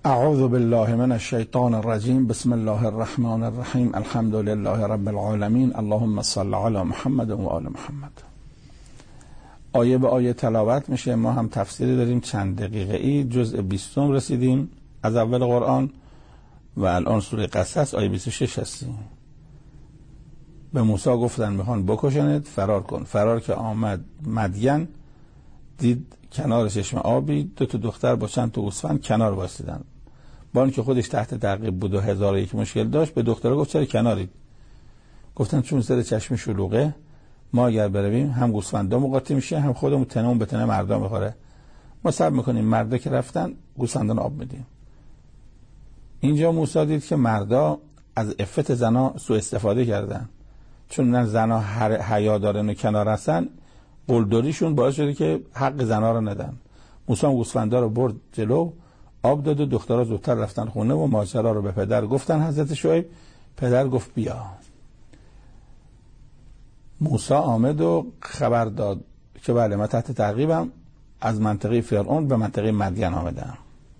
اعوذ بالله من الشیطان الرجیم. بسم الله الرحمن الرحیم. الحمد لله رب العالمین. اللهم صل علی محمد و آل محمد. آیه به آیه تلاوت میشه. ما هم تفسیری داریم چند دقیقه ای. جزء 20 رسیدیم از اول قرآن و الان سوره قصص آیه 26 هستیم. به موسی گفتن میخوان بکشنت، فرار کن. فرار که آمد مدین، دید کنار چشمه آبی 2 دختر با چند تا گوسفند کنار وایسیدن. با اینکه خودش تحت تعقیب بود و 1001 مشکل داشت، به دخترها گفت چرا کنارید؟ گفتن چون زیر چشم شلوغه، ما اگر برویم هم گوسفندا مقاطی میشه، هم خودمون تنمون به تنه مردا میخوره. ما صبر میکنیم، مردا که رفتن گوسفندان آب میدیم. اینجا موسی دید که مردا از عفت زنا سوء استفاده کردن، چون من زنا حیا دارن و کنار هستن، قلدریشون باعث شده که حق زنا رو ندن. موسی هم گوسفندا رو برد جلو، آب داد و دخترها زودتر رفتن خونه و ماجرا رو به پدر گفتن. حضرت شعیب پدر گفت بیا. موسی آمد و خبر داد که بله من تحت تعقیبم، از منطقه فرعون به منطقه مدین آمدم.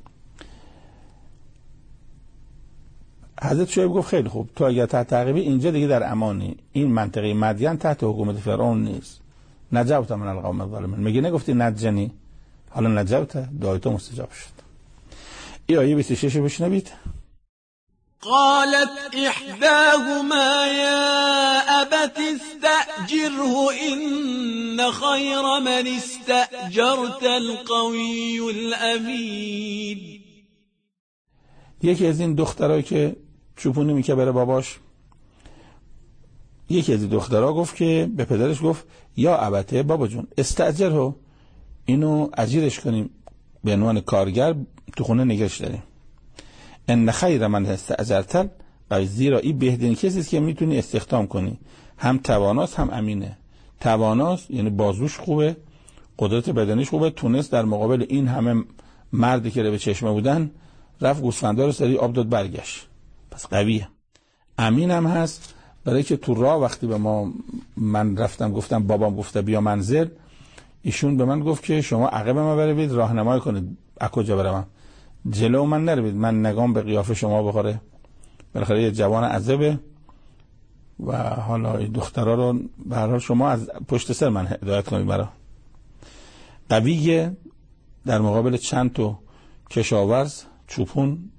حضرت شعیب گفت خیلی خوب، تو اگر تحت تعقیبی اینجا دیگه در امانی، این منطقه مدین تحت حکومت فرعون نیست. نجوت من القوم الظالمین. میگه نگفتی نجنی؟ حالا نجوت، دعای تو مستجاب شد. این آیه 26 بشنوید. قالت احداهما یا ابت استأجره ان خیر من استأجرت القوی الامین. یکی از این دخترایی که چوپونی میکه بره باباش، یکی از این دخترها گفت که به پدرش گفت یا ابته بابا جون استأجره، اینو اجیرش کنیم به عنوان کارگر تو خونه نگهش داریم. ان خیر من استأجرت، زیرا این بهترین کسی است که میتونی استخدام کنی، هم تواناست هم امینه. تواناست یعنی بازوش خوبه، قدرت بدنیش خوبه، تونست در مقابل این همه مردی که به چشمه بودن رفت گوسفندا رو سری آب داد برگشت، پس قویه. امین هم هست، برای که تو راه وقتی به من رفتم گفتم بابام گفته بیا منزل، ایشون به من گفت که شما عقب من بروید، راهنمایی کنید از کجا برم، جلو من نروید، من نگام به قیافه شما بخوره. بالاخره یه جوان عزبه و حالا دخترها رو به هر حال شما از پشت سر من هدایت کنید. برا قویه در مقابل چند تا کشاورز چوپون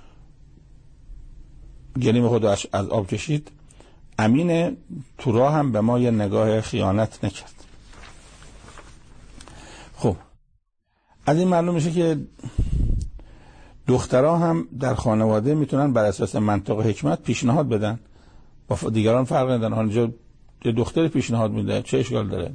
گلیم خود از آب کشید. امینه، تو راه هم به ما یه نگاه خیانت نکرد. خب از این معلوم میشه که دخترها هم در خانواده میتونن بر اساس منطق حکمت پیشنهاد بدن، با دیگران فرق نداره. آنجا یه دختر پیشنهاد میده، چه اشکال داره؟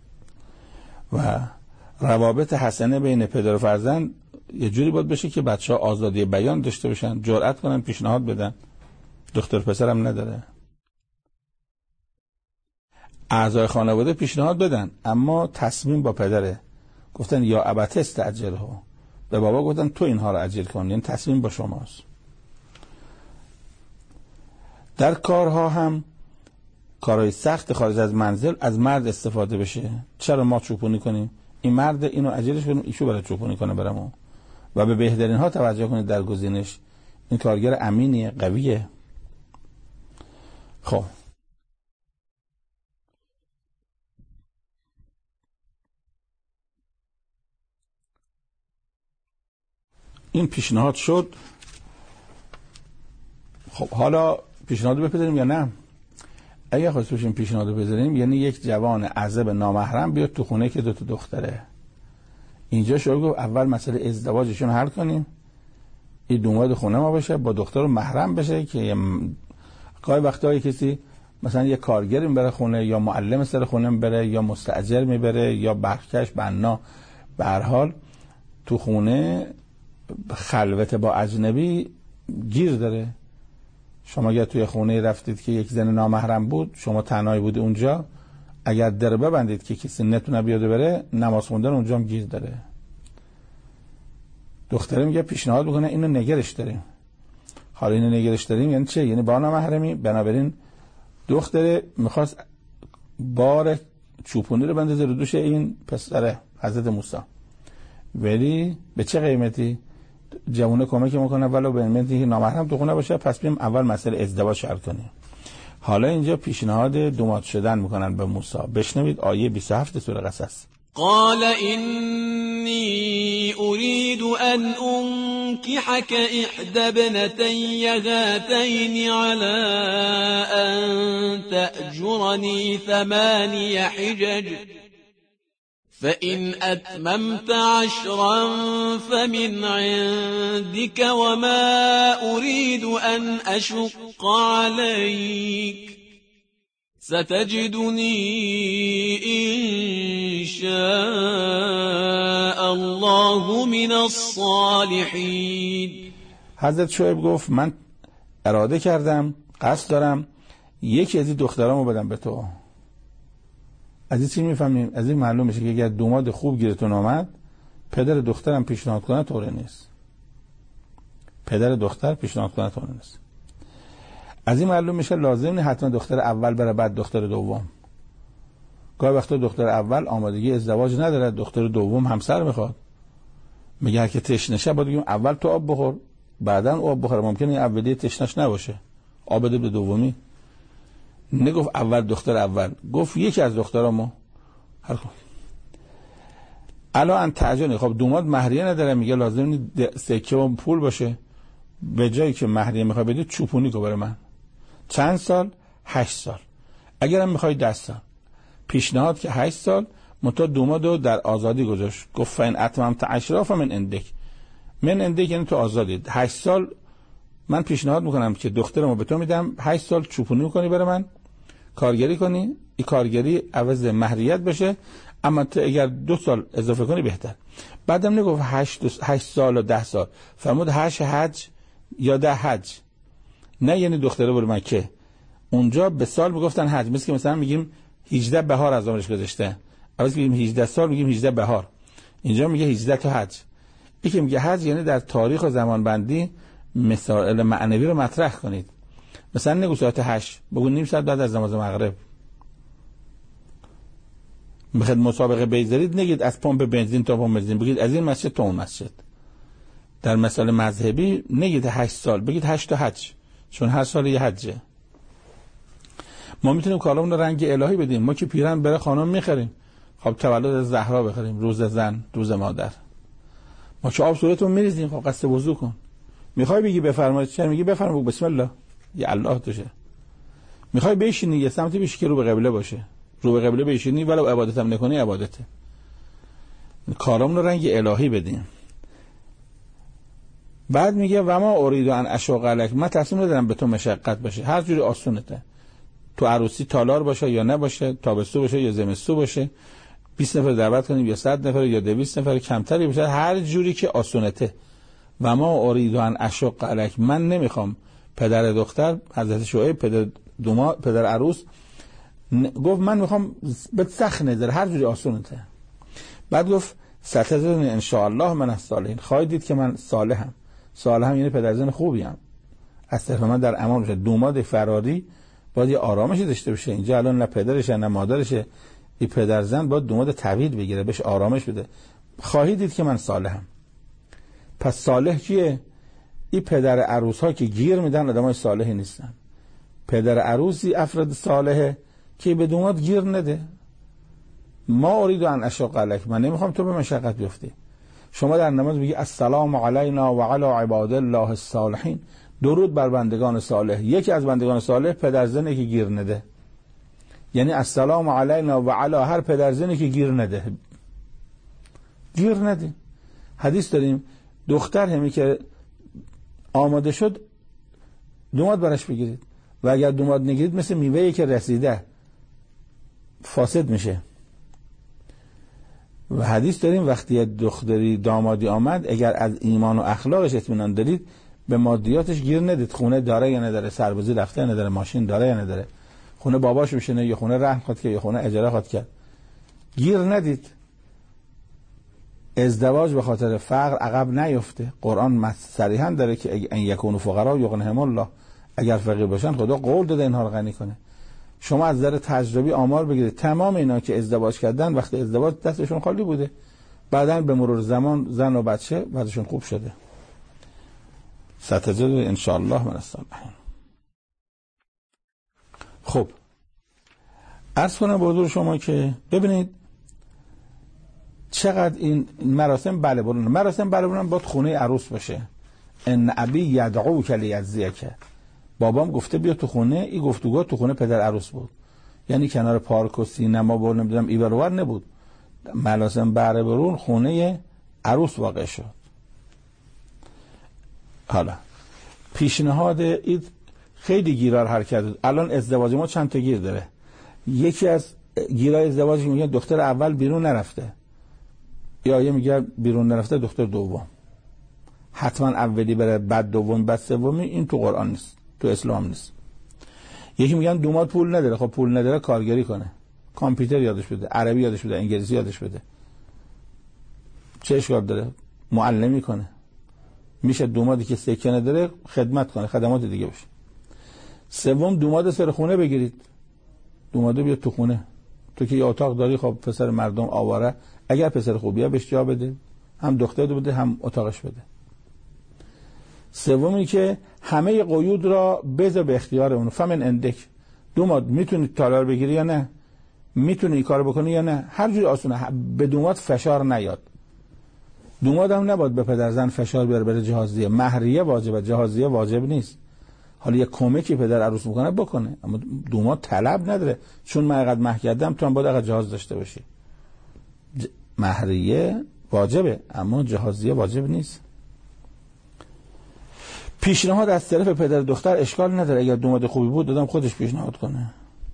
و روابط حسنه بین پدر و فرزند یه جوری باید بشه که بچه‌ها آزادی بیان داشته باشن، جرأت کنن پیشنهاد بدن. دختر پسرم نداره. اعضای خانواده پیشنهاد بدن اما تصمیم با پدره. گفتن یا ابت استأجره، به بابا گفتن تو اینها رو اجیر کن، یعنی تصمیم با شماست. در کارها هم کارهای سخت خارج از منزل از مرد استفاده بشه. چرا ما چوپونی کنیم؟ این مرد اینو اجیرش کنیم، ایشو برای چوپونی کنه برامون. و به بهترین ها توجه کنید در گزینش. این کارگر امینیه، قویه. خب این پیشنهاد شد. خب حالا پیشنهاد بپذیریم یا نه؟ اگه خواست بشیم پیشنهاد بپذیریم، یعنی یک جوان عزب نامحرم بیاد تو خونه که 2 دختره. اینجا شروع گفت اول مسئله ازدواجشون حل کنیم، این دوماد خونه ما بشه، با دختر محرم بشه. که گاهی وقتا کسی مثلا یه کارگر میبره خونه، یا معلم سر خونه میبره، یا مستاجر میبره، یا برکش بنا، به هر حال تو خونه خلوت با اجنبی گیر داره. شما اگر توی خونه رفتید که یک زن نامحرم بود، شما تنهایی بودی اونجا، اگر در ببندید که کسی نتونه بیاد بره، نماز خوندن اونجا هم گیر داره. دختره میگه پیشنهاد بکنه اینو نگرش داریم. حالا اینو نگرش داریم یعنی چه؟ یعنی با نامحرمی. بنابراین دختره میخواست بار چوپونی رو بندازه رو دوش این پسره حضرت موسی، ولی به چه قیمتی؟ جوونه کمک میکنه ولو به مدتی نامحرم تو خونه باشه، پس بریم اول مسئله ازدواج حل کنیم. حالا اینجا پیشنهاد دوماد شدن میکنن به موسی. بشنوید آیه 27 سوره قصص. قال إني أريد أن أنكحك إحدى ابنتي هاتين على أن تأجرني 8 حجج فإن أتممت 10 فمن عندك وما أريد أن أشق عليك ستجدني إن شاء الله من الصالحين. حضرت شعیب گفت من اراده کردم، قصد دارم یکی از این دخترامو بدم به تو. از این چی میفهمیم؟ از این معلوم میشه که اگر دوماد خوب گیرتون آمد، پدر دخترم پیشنهاد کنه طوره نیست. پدر دختر پیشنهاد کنه طوره نیست. از این معلوم میشه لازم نیست حتما دختر اول بره بعد دختر دوم. گاهی وقتا دختر اول آمادگی ازدواج نداره، دختر دوم همسر میخواد. میگه هر که تشنشه باید بگیم اول تو آب بخور بعدن آب بخوره. ممکنه این اولیه تشنش نباشه، آب بده به دومی. نگفت اول دختر اول، گفت یکی از دخترامو هر کن. الان تعجنی. خب دوماد مهریه نداره، میگه لازم سکه و پول باشه. به جایی که مهریه میخوای بدی چوپونی کو بره من. چند سال؟ 8 سال. اگرم میخوای 10 سال. پیشنهاد که 8 سال، منتها دومادو در آزادی گذاشت. گفت فین اتممت 10 فمن عندک. من عندک یعنی تو آزادی. 8 سال من پیشنهاد میکنم که دخترمو به تو میدم، 8 سال چوپونی میکنی بره من، کارگری کنی، این کارگری عوض مهریت بشه، اما تو اگر 2 سال اضافه کنی بهتر. بعدم نگفت 8 سال و 10 سال، فرمود 8 حج یا 10 حج. نه یعنی دختره بره مکه. اونجا به سال میگفتن حج، مثل که مثلا میگیم 18 بهار از عمرش گذشته، عوض میگیم 18 سال میگیم 18 بهار. اینجا میگه 18 تا حج. این که میگه حج یعنی در تاریخ و زمان بندی مسائل معنوی رو مطرح کنید. مثلا نگو ساعت 8، بگو نیم ساعت بعد از نماز مغرب. میخواد مسابقه بگذارید، نگید از پمپ بنزین تا پمپ بنزین، بگید از این مسجد تا اون مسجد. در مسائل مذهبی نگید 8 سال، بگید 8 تا حج، چون هر سال یه حجه. ما میتونیم کالامون رو رنگ الهی بدیم. ما که پیرن بره خانم میخریم، خب تولد زهرا بخریم، روز زن، روز مادر. ما چه آب صورتون میریزیم، خب قصد وضو کن. میخوای بگی بفرمایید، چه میگی بفرمایید بسم الله، یا الله توشه. میخوای بشینی یه سمتی بشی که رو به قبله باشه، رو به قبله بشینی، ولو عبادت هم نکنی عبادته. کارامون رو رنگ الهی بدیم. بعد میگه و ما اريد ان اشق عليك، من تصمیم ندارم به تو مشقت باشه، هر جوری آسونته. تو عروسی تالار باشه یا نباشه، تابستو باشه یا زمستو باشه، 20 نفر دعوت کنیم یا 100 نفر یا 200 نفر، کمتری باشه، هر جوری که آسونته. و ما اريد ان اشق عليك، من نمیخوام پدر دختر حضرت شعیب پدر عروس گفت من میخوام به سخت نظر، هر جوری آسونته. بعد گفت ستجدنی ان شاء الله من الصالحین، خواهید دید که من صالحم. صالحم یعنی پدرزن خوبیم، از طرف من در امان باشه. دوماد فراری باید یه آرامشی داشته باشه. اینجا الان نه پدرشه نه مادرشه، این پدرزن باید دوماد طویل بگیره، بهش آرامش بده. خواهید دید که من صالحم. پس صالح کیه؟ این پدر عروس ها که گیر میدن آدمای صالحی نیستن. پدر عروسی افراد صالحه که به دوماد گیر نده. ما اريد ان اشق عليك، من نمیخوام تو به مشقت بیفتی. شما در نماز میگی السلام علینا و علی عباد الله الصالحین، درود بر بندگان صالح. یکی از بندگان صالح پدرزنی که گیر نده، یعنی السلام علینا و علی هر پدرزنی که گیر نده. گیر نده. حدیث داریم دختر همی که آماده شد دوماد برش بگیرید، و اگر دوماد نگیرید مثل میوه‌ای که رسیده فاسد میشه. و حدیث داریم وقتی دختری دامادی آمد، اگر از ایمان و اخلاقش اطمینان دارید به مادیاتش گیر ندید. خونه داره یا نداره، سربازی رفته یا نداره، ماشین داره یا نداره، خونه باباش میشینه یا خونه رهن خواهد کرد یا خونه اجاره خواهد کرد، گیر ندید. ازدواج به خاطر فقر عقب نیفته. قرآن صریحا داره که ان یکونوا فقراء یغنیهم الله، اگر فقیر باشن خدا قول داده اینها رو غنی کنه. شما از نظر تجربی آمار بگیرید، تمام اینا که ازدواج کردن وقتی ازدواج دستشون خالی بوده، بعدن به مرور زمان زن و بچه وضعشون خوب شده. ستجد ان شاء الله من الصالحین. خب عرض کنم به حضور شما که ببینید چقدر این مراسم بله برون باید خونه عروس باشه. ان ابی یدعوک لیجزیک، بابام گفته بیا تو خونه. این گفتگو تو خونه پدر عروس بود، یعنی کنار پارک و سینما و نمیدونم ایورور نبود. مراسم بله برون خونه عروس واقع شد. حالا پیشنهاد این خیلی گیرار حرکت بود. الان ازدواج ما چند تا گیر داره. یکی از گیرای ازدواج میگه دختر اول بیرون نرفته، یا یه میگه بیرون نرفته دختر دوم. حتما اولی بره بعد دوم بعد سومی. این تو قرآن نیست، تو اسلام نیست. یکی میگن دوماد پول نداره. خب پول نداره کارگری کنه، کامپیوتر یادش بده، عربی یادش بده، انگلیسی یادش بده، چه اشکال داره؟ معلمی کنه. میشه دومادی که سکه نداره خدمت کنه، خدمات دیگه باشه. سوم دوماد سر خونه بگیرید. دوماده بیاد تو خونه. تو که یه اتاق داری، خب پسر مردم آواره، اگر پسر خوبیه بهش جا بده، هم دختر بده هم اتاقش بده. سومی که همه قیود را بذار به اختیار اون. فمن اندک، دوماد میتونی تالار بگیری یا نه، میتونی این کارو بکنی یا نه. هر جوری آسونه، به دوماد فشار نیاد. دوماد هم نباید به پدر زن فشار بیاره بره جهازیه. مهریه واجبه، جهازیه واجب نیست. حالا یه کمکی پدر عروس میکنه بکنه، اما دوماد طلب نداره. چون من اینقدر مهر کردم تو هم باید اینقدر جهاز داشته باشی. مهریه واجبه اما جهازیه واجب نیست. پیشنهاد از طرف پدر دختر اشکال نداره. اگر دوماد خوبی بود دادم خودش پیشنهاد کنه.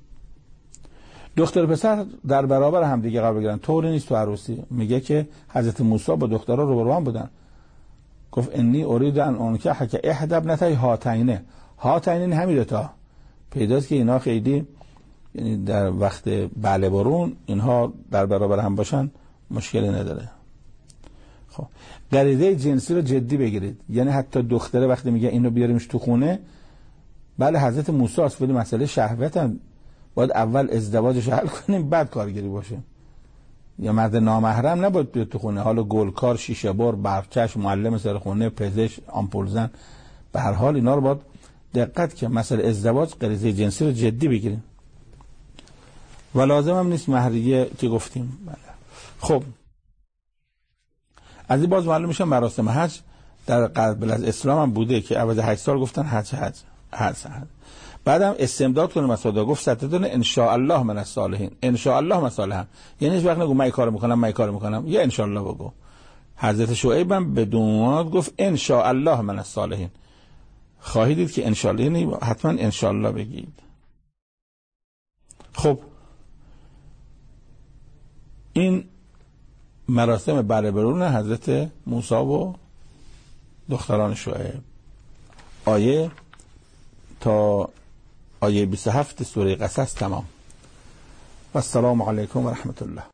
دختر پسر در برابر هم دیگه قرار بگیرن. طوری نیست تو عروسی. میگه که حضرت موسی با دخترها روبرو هم بودن. گفت انی ارید ان انکحک احدی ابنتی هاتین. هاتین همین دوتا. پیداست که اینا خیلی، یعنی در وقت بله برون اینها در برابر هم باشن مشکلی نداره. خب غریزه جنسی رو جدی بگیرید. یعنی حتی دختره وقتی میگه اینو بیاریمش تو خونه، بله حضرت موسی است، ولی مسئله شهوت هم باید اول ازدواجش حل کنیم بعد کارگری باشه. یا مرد نامحرم نباید بیاد تو خونه. حالا گلکار، شیشه بار، برفکش، معلم سر خونه، پزشک، آمپول زن، به هر حال اینا رو باید دقت که مسئله ازدواج غریزه جنسی رو جدی بگیریم. و لازم هم نیست مهریه که گفتیم. بله. خب از این باز معلوم میشه مراسم حج در قبل از اسلام هم بوده که عوض 8 سال گفتن حج. بعدم استمداد کنه مسادا، گفت ستدون ان شاء الله من الصالحین. ان شاء الله مصالحم، یعنی هیچ وقت نگو من این کارو میکنم، یا ان شاء الله بگو. حضرت شعیب هم به دوماد گفت ان شاء الله من الصالحین. خواهید دید که ان شاء الله یعنی حتما ان شاء الله بگید. خب این مراسم بله برون حضرت موسی و دختران شعیب. آیه تا آیه 27 سوره قصص تمام. و السلام علیکم و رحمت الله.